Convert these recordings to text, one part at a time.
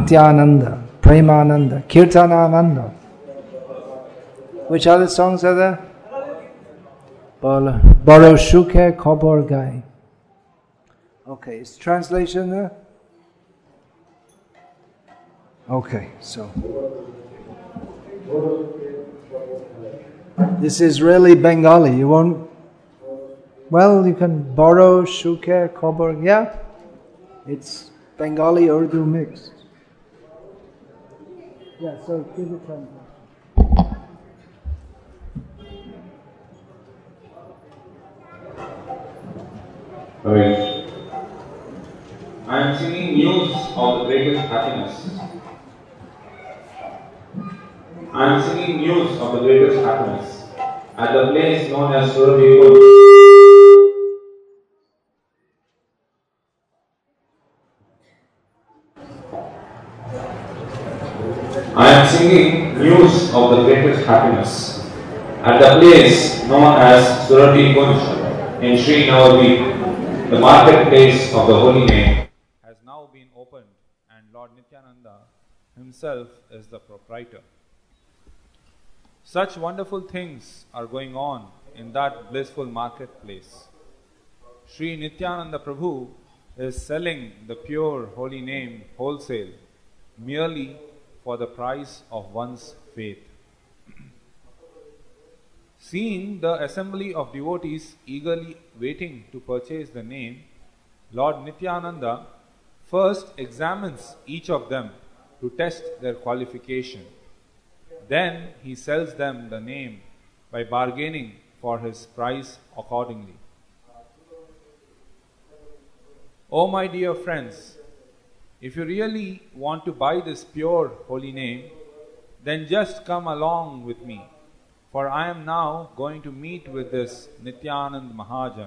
Bhaktiananda, Premananda, Kirtanananda. Which other songs are there? Baro Shuke Kobor Gai. Okay, is translation there? Okay, so this is really Bengali. You won't. Well, you can borrow Shuke Kobor. Yeah, it's Bengali Urdu mixed. Yeah, so give it translation. I am singing news of the greatest happiness. I am singing news of the greatest happiness at the place known as Surabhi. I am singing news of the greatest happiness at the place known as Surabhi Kunj in Sri Navadvip. The marketplace of the holy name has now been opened, and Lord Nityananda himself is the proprietor. Such wonderful things are going on in that blissful marketplace. Sri Nityananda Prabhu is selling the pure holy name wholesale merely for the price of one's faith. Seeing the assembly of devotees eagerly waiting to purchase the name, Lord Nityananda first examines each of them to test their qualification. Then he sells them the name by bargaining for his price accordingly. Oh my dear friends, if you really want to buy this pure holy name, then just come along with me. For I am now going to meet with this Nityanand Mahajan.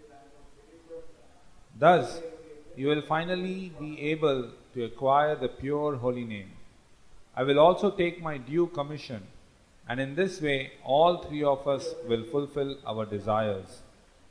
Thus, you will finally be able to acquire the pure holy name. I will also take my due commission, and in this way, all three of us will fulfill our desires.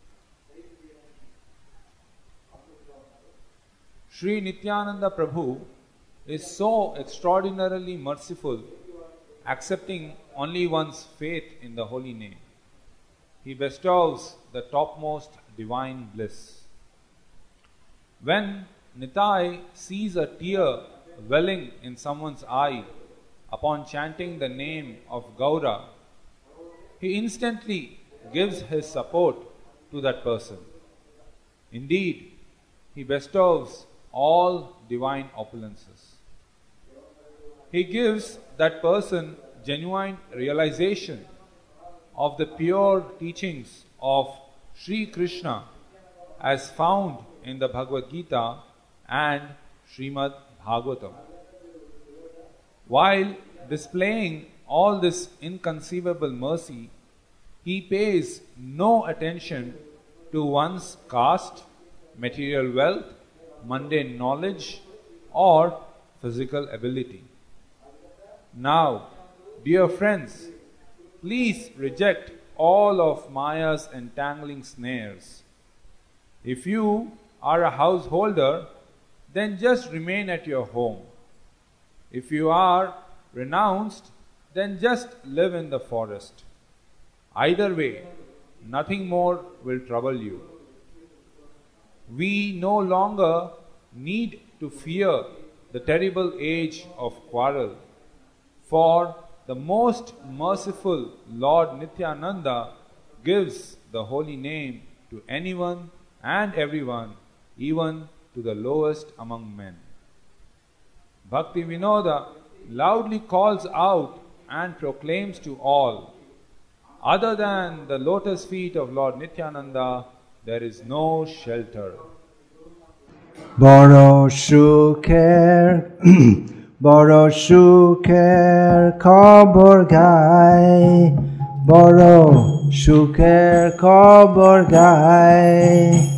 Sri Nityananda Prabhu is so extraordinarily merciful, accepting only one's faith in the holy name. He bestows the topmost divine bliss. When Nitai sees a tear welling in someone's eye upon chanting the name of Gaura, he instantly gives his support to that person. Indeed, he bestows all divine opulences. He gives that person genuine realization of the pure teachings of Sri Krishna as found in the Bhagavad Gita and Srimad Bhagavatam. While displaying all this inconceivable mercy, he pays no attention to one's caste, material wealth, mundane knowledge, or physical ability. Now, dear friends, please reject all of Maya's entangling snares. If you are a householder, then just remain at your home. If you are renounced, then just live in the forest. Either way, nothing more will trouble you. We no longer need to fear the terrible age of quarrel, for the most merciful Lord Nityananda gives the holy name to anyone and everyone, even to the lowest among men. Bhakti Vinoda loudly calls out and proclaims to all, other than the lotus feet of Lord Nityananda, there is no shelter. Baro Shuker, Baro Shuker Kobor Gai, Baro Shuker Kobor Gai.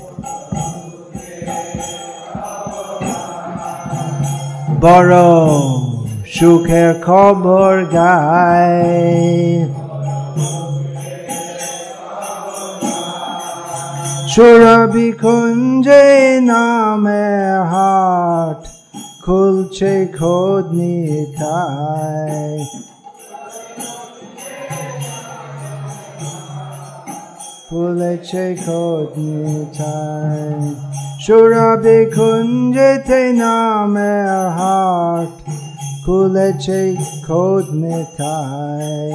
Baro Shuker Kobor Gai. Surabhi Kunje Name Hat খুলছে খোদ নিতাই খুলেছে খোদ নিতাই সুরভি কুঞ্জেতে নামের হাট খুলেছে খোদ নিতাই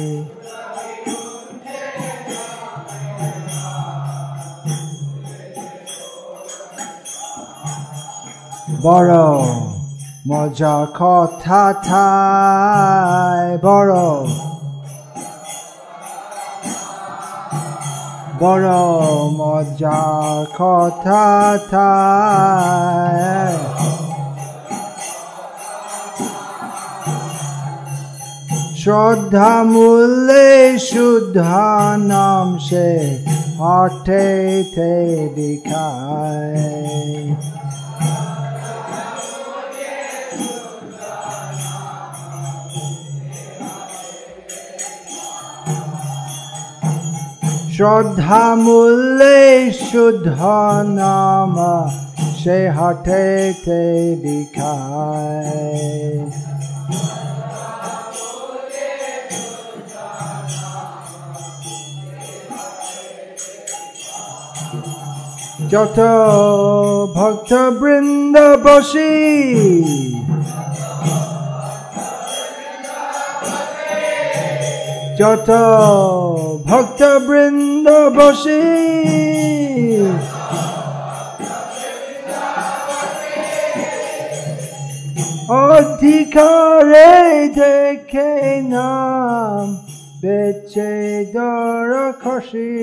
বড় মজা কথা ঠাই বড় মজা কথা ঠাই শ্রদ্ধা মূল্যে শুদ্ধা নাম সে হাটে দেখায় শ্রদ্ধা মূল্যে শুদ্ধ নাম সে হাটে দেখায় যত ভক্ত বৃন্দ বসি যত ভক্ত বৃন্দ বসি অধিকারে দেখে নাম বেচে দর খুশি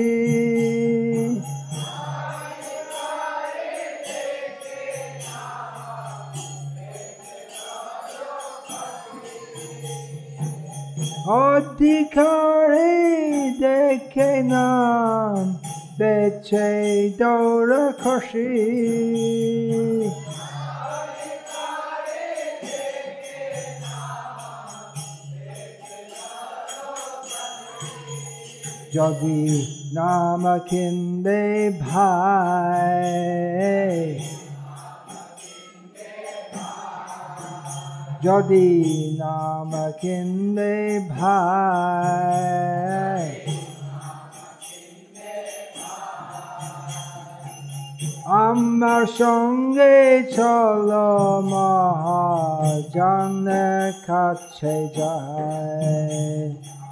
অধিকারে দেখে নাম বেচে দৌড় খুশি যদি নাম কিনবে ভাই যদি নাম কিনবে ভাই আমার সঙ্গে চলো মহাজনের কাছে যায়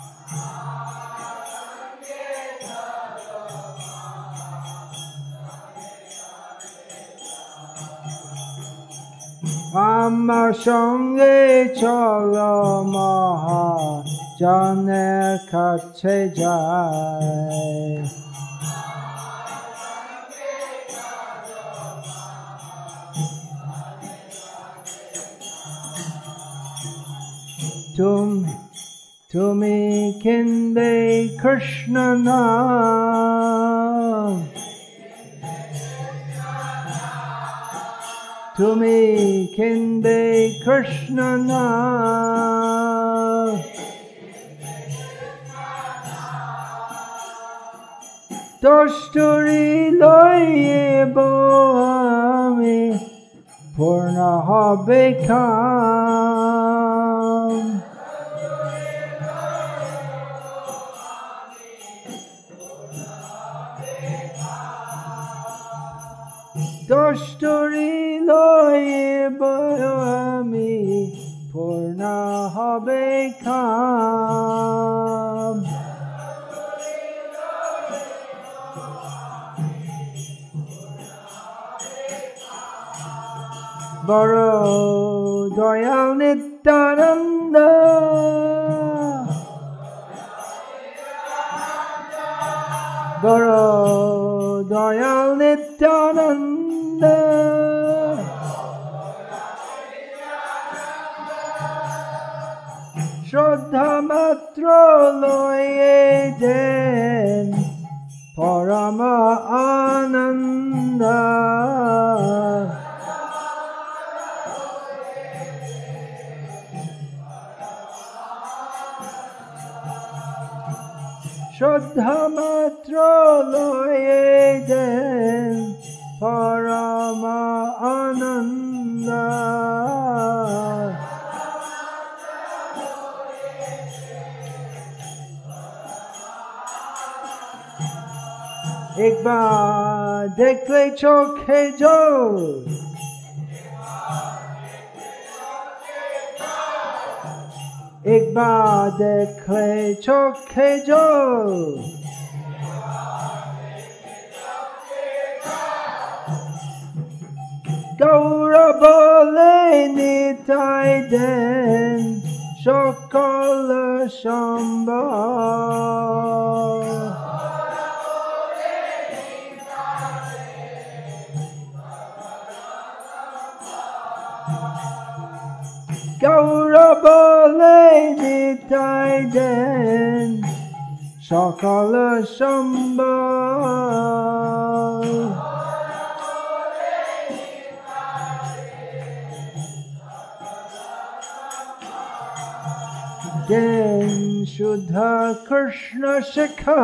আমার সঙ্গে চলো মহাজনের কাছে যায় তুমি কিনবে কৃষ্ণ নাম তুমি কিনবে কৃষ্ণ নাম দস্তুরি লইব আমি পূর্ণ হবে কাম দস্তুরি লইব আমি পূর্ণ হবে কাম বড় দয়াল নিত্যানন্দ বড় দয়াল নিত্যানন্দ শ্রদ্ধা মাত্র লয়ে দেন পরম আনন্দ শ্রদ্ধা মাত্র লয়ে দেন পরম আনন্দ একবার দেখলে চোখে জল, একবার দেখলে চোখে জল, গৌর বলে নিতাই দেন সকল সম্ভব। গৌর বলে নিতাই দেন সকল সম্ভব। দেন শুদ্ধ কৃষ্ণ শিক্ষা,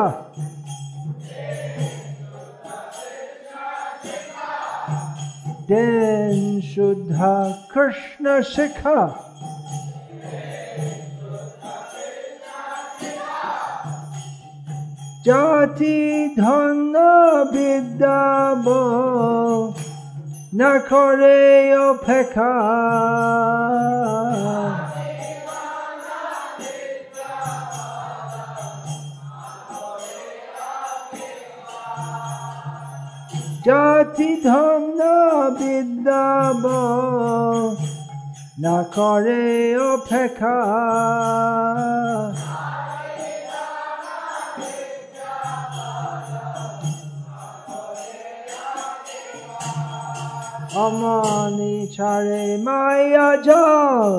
দেন শুদ্ধ কৃষ্ণ শিক্ষা, জাতি ধন্য বিদ্যা না করে অপেক্ষা, জাতি ধন্য বিদ্যা না করে অপেক্ষা, অমনি ছাড়ে মায়া জাল,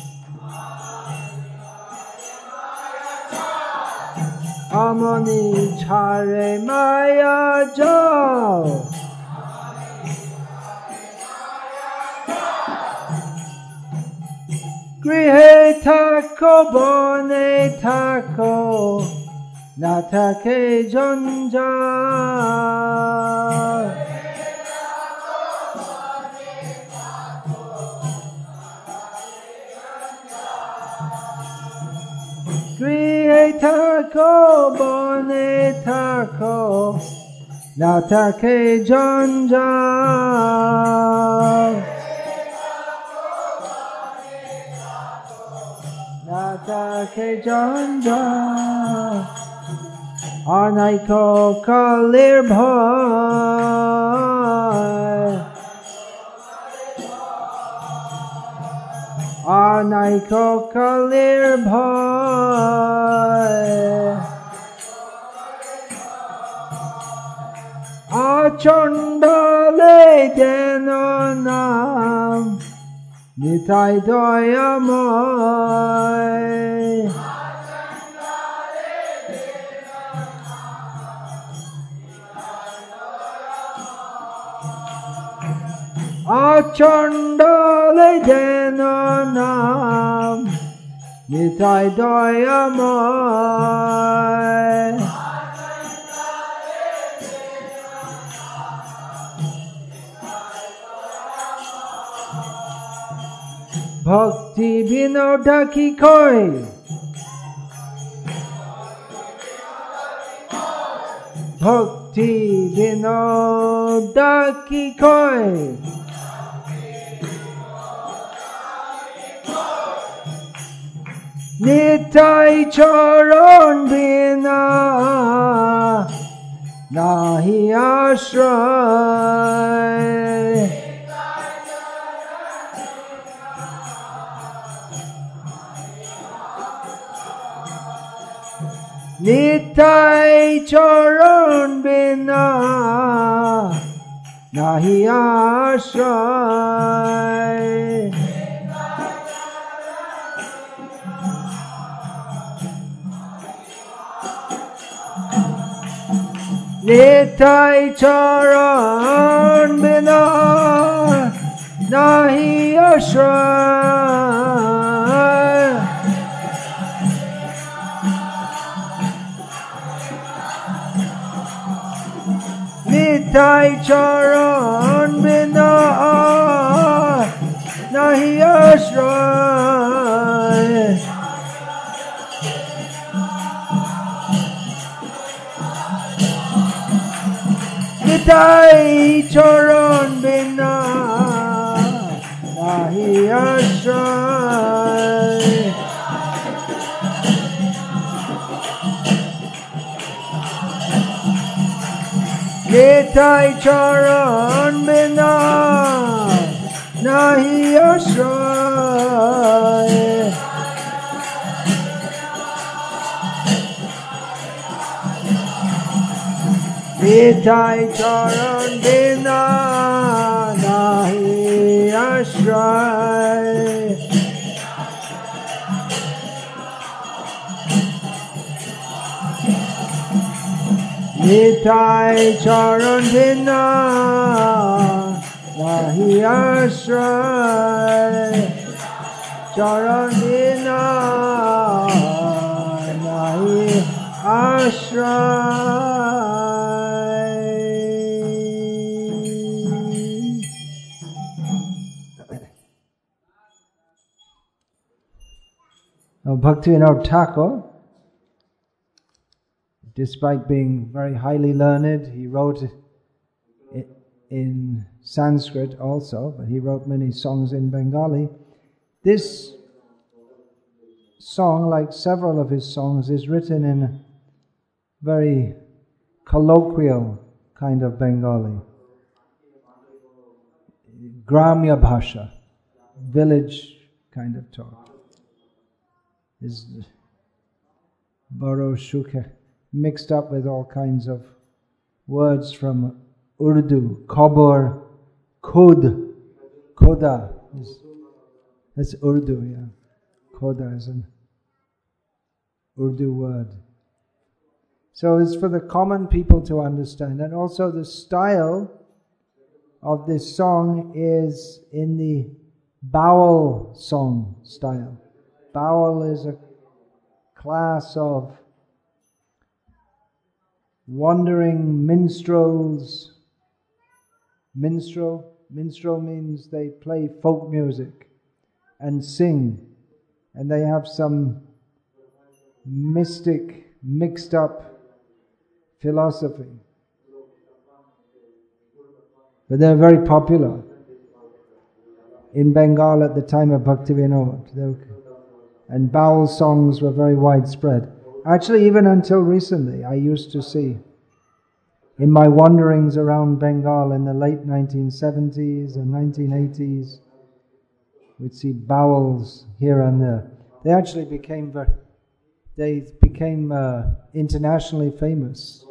অমনি ছাড়ে মায়া জাল, গৃহে থাকো বনে থাকো না থাকে জঞ্জাল, গৃহে থাকো বনে থাকো না থাকে জঞ্জাল, না থাকে জঞ্জাল। অনাইক কালের ভয়, অনাইক কালের ভয়, আচণ্ডালে দেন নাম নিতাই দয়াময়, আচণ্ডালে দেন নাম নিতাই দয়াময়, ভক্তি বিনোদা কি কয়, ভক্তি বিনোদা কি কয়, নিতাই চরণ বিনা নাহি আশ্রয়, নিতাই চরণ বিনা নাহি আশ্রয়, নিতাই চরণ বিনা নাহি আশ্রয়, নিতাই চরণ বিনা নাহি আশ্রয়, Nitai charan bina nahi ashray. Nitai charan bina nahi ashray. Nitai charan bina nahi ashray. Nitai charan bina nahi ashray. Charan bina nahi ashray. Now, Bhaktivinoda Thakur, despite being very highly learned, he wrote it in Sanskrit also, but he wrote many songs in Bengali. This song, like several of his songs, is written in a very colloquial kind of Bengali. Gramya Bhasha, village kind of talk. Is Baro Shukha, mixed up with all kinds of words from Urdu, Khabur, Khud, Khoda. That's Urdu, yeah. Khoda is an Urdu word. So it's for the common people to understand. And also the style of this song is in the Baul song style. Baul is a class of wandering minstrels. Minstrel means they play folk music and sing, and they have some mystic, mixed up philosophy. But they're very popular in Bengal at the time of Bhaktivinoda. And Baul songs were very widespread. Actually, even until recently, I used to see, in my wanderings around Bengal in the late 1970s and 1980s, we'd see Bauls here and there. They actually became internationally famous.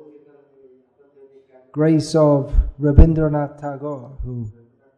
Grace of Rabindranath Tagore, who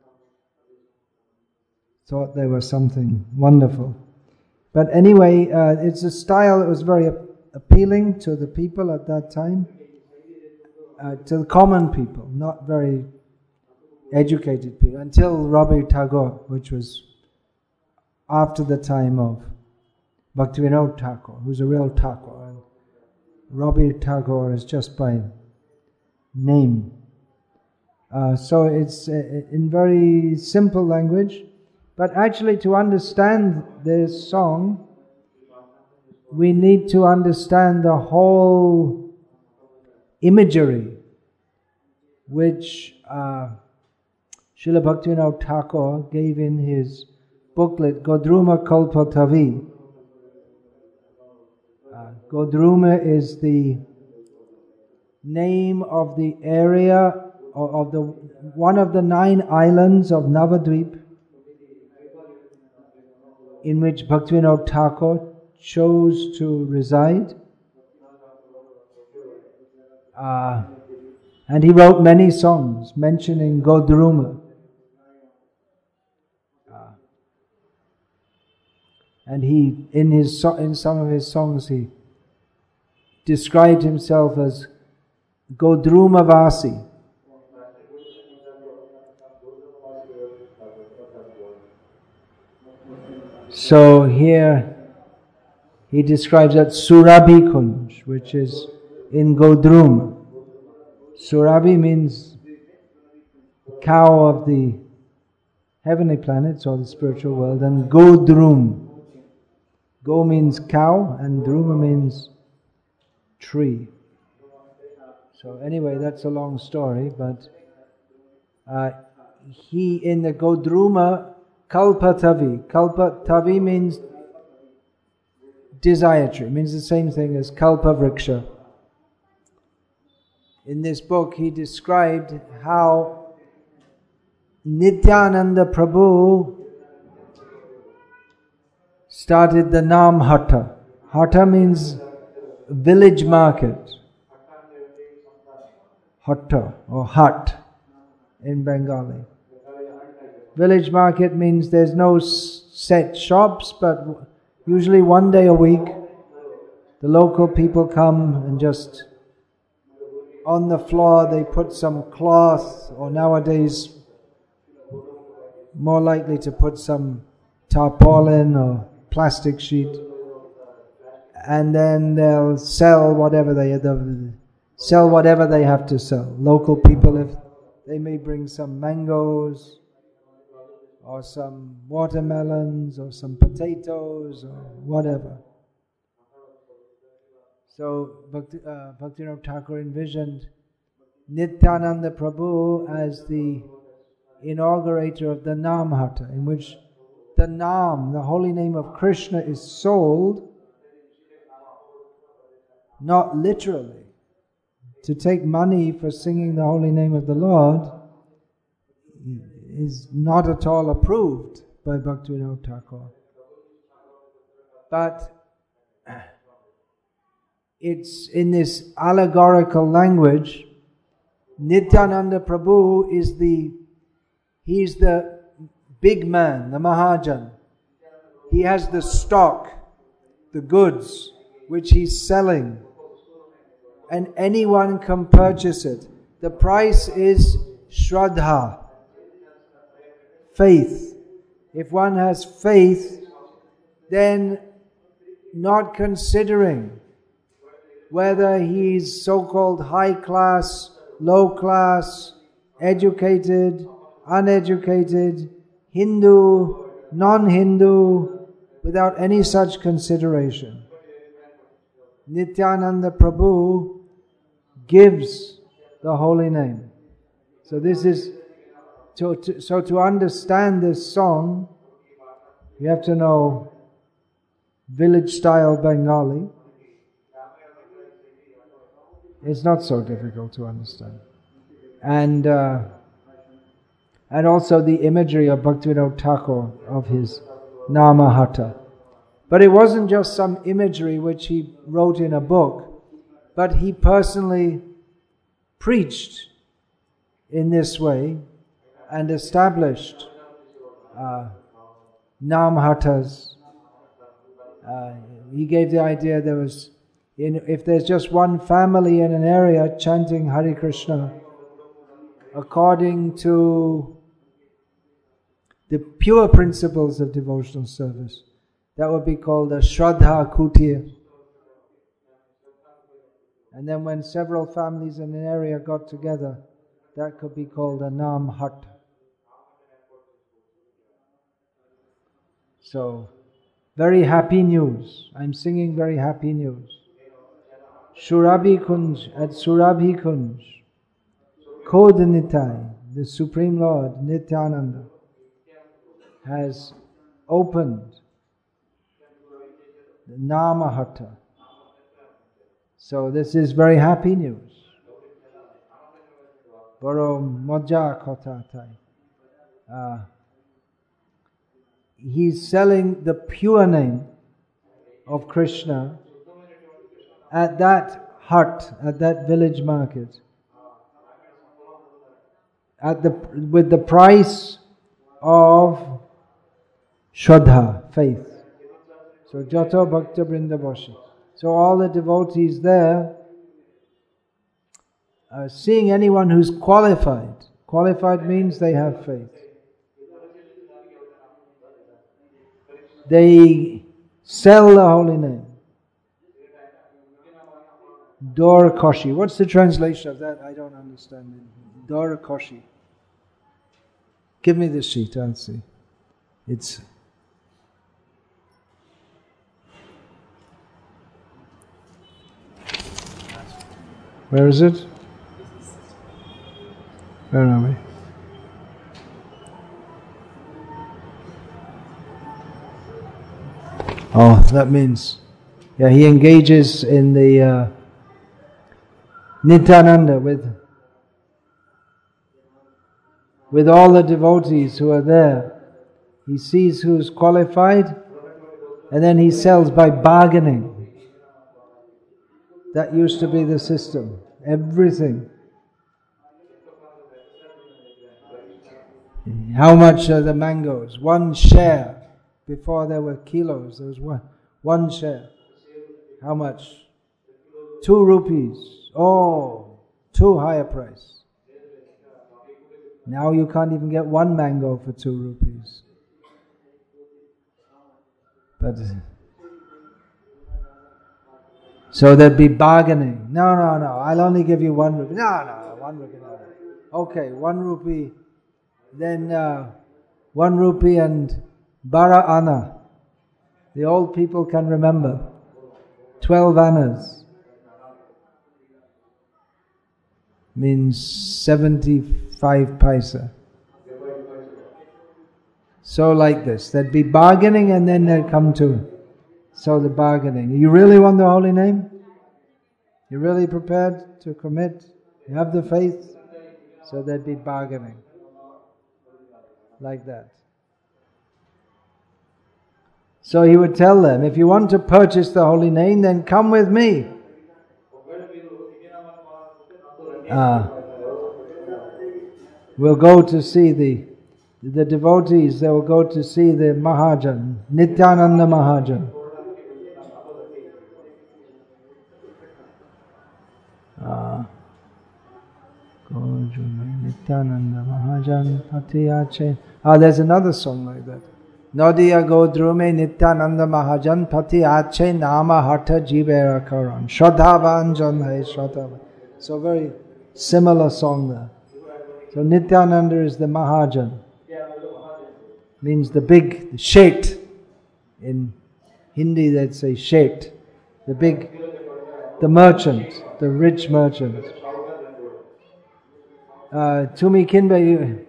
thought they were something wonderful. But anyway, it's a style that was very appealing to the people at that time, to the common people, not very educated people, until Rabindranath Tagore, which was after the time of Bhaktivinoda Thakur, who's a real Thakur. And Rabindranath Tagore is just by name. So it's in very simple language. But actually, to understand this song, we need to understand the whole imagery which Srila Bhaktivinoda Thakur gave in his booklet, Godruma Kalpatavi. Godruma is the name of the area of the one of the 9 islands of Navadvip, in which Bhaktivinoda Thakur chose to reside. And he wrote many songs mentioning Godruma. And he, in some of his songs, he described himself as Godruma Vasi. So here he describes that Surabhi Kunj, which is in Godruma. Surabhi means cow of the heavenly planets or the spiritual world, and Godrum. Go means cow and Druma means tree. So anyway, that's a long story, but he in the Godruma Kalpatavi. Kalpatavi means desire tree, means the same thing as Kalpa Vriksha. In this book he described how Nityananda Prabhu started the Nam Hatta. Hatta means village market. Hatta or hut in Bengali. Village market means there's no set shops, but usually one day a week the local people come and just on the floor they put some cloth, or nowadays more likely to put some tarpaulin or plastic sheet, and then they'll sell whatever they have to sell. Local people, if they may bring some mangoes or some watermelons or some potatoes or whatever. So Bhaktivinoda Thakur envisioned Nityananda Prabhu as the inaugurator of the Nam Hatta, in which the Nam, the holy name of Krishna, is sold, not literally. To take money for singing the holy name of the Lord is not at all approved by Bhaktivinoda Thakur. But it's in this allegorical language. Nityananda Prabhu he's the big man, the Mahajan. He has the stock, the goods, which he's selling. And anyone can purchase it. The price is Shraddha, faith. If one has faith, then not considering whether he's so-called high class, low class, educated, uneducated, Hindu, non-Hindu, without any such consideration, Nityananda Prabhu gives the holy name. So this is to understand this song, you have to know village style Bengali. It's not so difficult to understand, and also the imagery of Bhaktivinoda Thakur of his Nama Hatta. But it wasn't just some imagery which he wrote in a book, but he personally preached in this way and established Nam Hattas. He gave the idea if there's just one family in an area chanting Hare Krishna according to the pure principles of devotional service, that would be called a Shraddha Kutir. And then when several families in an area got together, that could be called a Nam Hatta. So, very happy news. I'm singing very happy news. Surabhi Kunj, at Surabhi Kunj, Khod Nitai, the Supreme Lord Nityananda, has opened the Nama Hatta. So this is very happy news. Baro Moja Kotha Thai. He's selling the pure name of Krishna at that hut, at that village market, with the price of Shraddha, faith. So Jato Bhakta Vrindabashi. So all the devotees there, seeing anyone who's qualified. Qualified means they have faith. They sell the holy name. Dor Koshi. What's the translation of that? I don't understand it. Dor Koshi. Give me the sheet, I'll see. It's... Where is it? Where are we? Oh, that means, he engages in the Nityananda with all the devotees who are there. He sees who's qualified, and then he sells by bargaining. That used to be the system. Everything. How much are the mangoes? 1 share. Before there were kilos, there was one share. How much? 2 rupees. Oh, too high a price. Now you can't even get 1 mango for 2 rupees. But so there'd be bargaining. No, I'll only give you 1 rupee. No, 1 rupee. No. Okay, 1 rupee. Then 1 rupee and bara anna. The old people can remember. 12 annas means 75 paisa. So like this, there'd be bargaining, and then they'd come to. So the bargaining. You really want the holy name? You're really prepared to commit? You have the faith? So there'd be bargaining. Like that. So he would tell them, if you want to purchase the holy name, then come with me. We'll go to see the devotees, they will go to see the Mahajan, Nityananda Mahajan. Nityananda Mahajan Patiyache. There's another song like that. Nadiya Godrume Nityananda Mahajan Patiyache Nama Hatha Jivera Karan. Shradhavan Janhai Shradhavan. So very similar song there. So Nityananda is the Mahajan. Means the big, the Shet. In Hindi they'd say Shet. The big, the merchant, the rich merchant. Tumi Kinbe.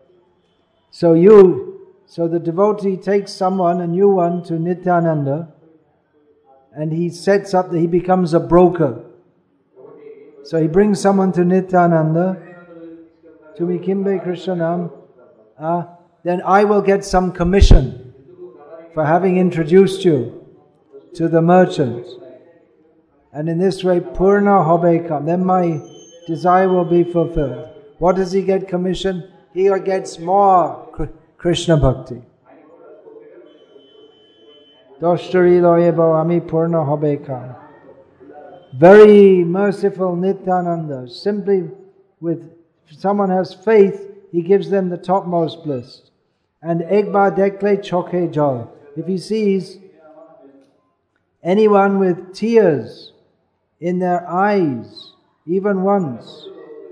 So the devotee takes someone, a new one, to Nityananda, and he sets up, he becomes a broker. So he brings someone to Nityananda, Tumi Kimbe Krishnanam, then I will get some commission for having introduced you to the merchant. And in this way, Purna Hobekam, then my desire will be fulfilled. What does he get commission? He gets more Krishna Bhakti. Dostari loyebo ami purna hobekam. Very merciful Nityananda. Simply if someone has faith, he gives them the topmost bliss. And ekba dekle choke jal. If he sees anyone with tears in their eyes, even once,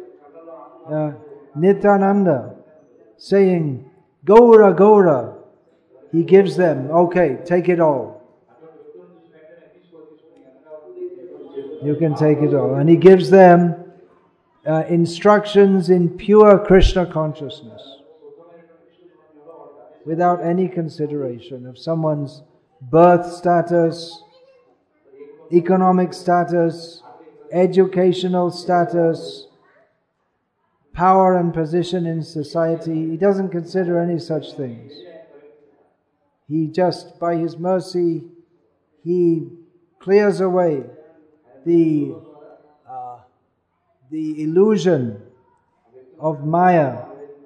Nityananda saying, Gaura, Gaura, he gives them, okay, take it all. You can take it all. And he gives them instructions in pure Krishna consciousness, without any consideration of someone's birth status, economic status, educational status, power and position in society. He doesn't consider any such things. He just, by his mercy, he clears away the illusion of Maya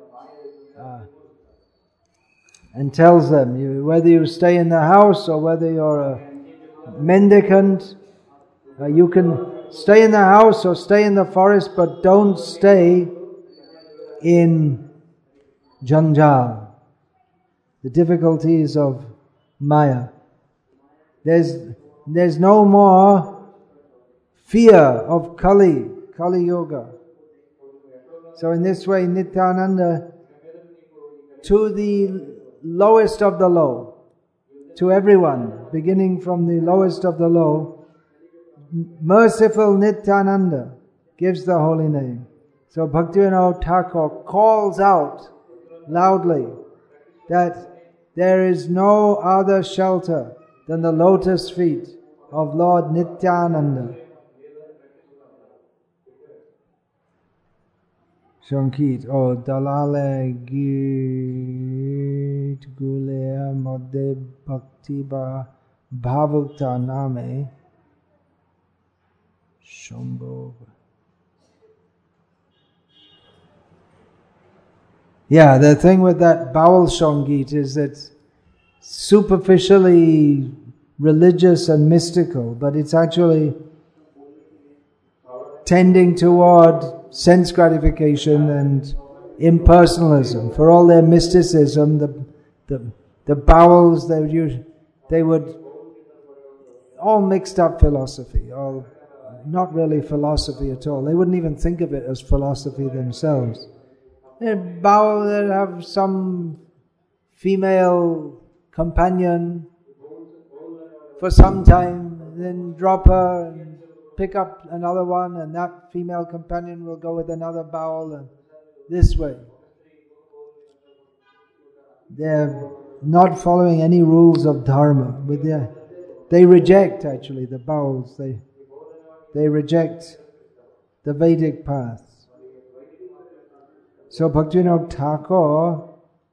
and tells them, whether you stay in the house or whether you're a mendicant, you can stay in the house or stay in the forest, but don't stay in Janjal, the difficulties of Maya. There's no more fear of Kali Yoga. So in this way, Nityananda, to the lowest of the low, to everyone, beginning from the lowest of the low, merciful Nityananda gives the holy name. So Bhaktivinoda Thakur calls out loudly that there is no other shelter than the lotus feet of Lord Nityananda. Shankit, O dalale git gulea modde bhakti ba bhavukta name shambho. Yeah, the thing with that Baul Shangit is that superficially religious and mystical, but it's actually tending toward sense gratification and impersonalism. For all their mysticism, the Bowels, they would all mixed up philosophy, all not really philosophy at all. They wouldn't even think of it as philosophy themselves. Bowel that have some female companion for some time, then drop her and pick up another one, and that female companion will go with another Bowel, and this way. They're not following any rules of Dharma. They reject actually the Bowels. They reject the Vedic path. So Bhaktivinoda Thakur,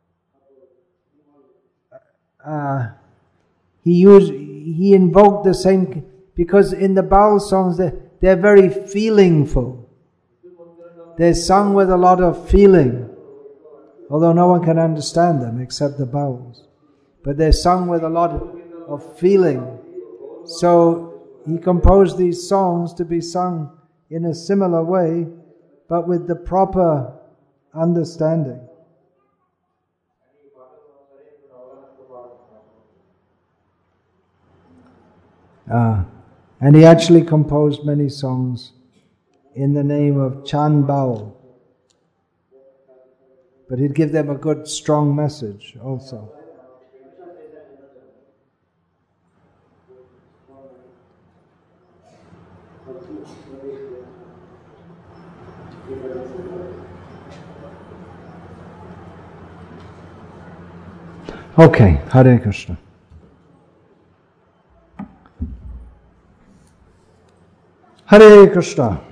he invoked the same, because in the Baul songs they're very feelingful. They're sung with a lot of feeling, although no one can understand them except the Bauls. But they're sung with a lot of feeling. So he composed these songs to be sung in a similar way, but with the proper understanding. And he actually composed many songs in the name of Chand Baul. But he'd give them a good strong message also. Okay, Hare Krishna. Hare Krishna.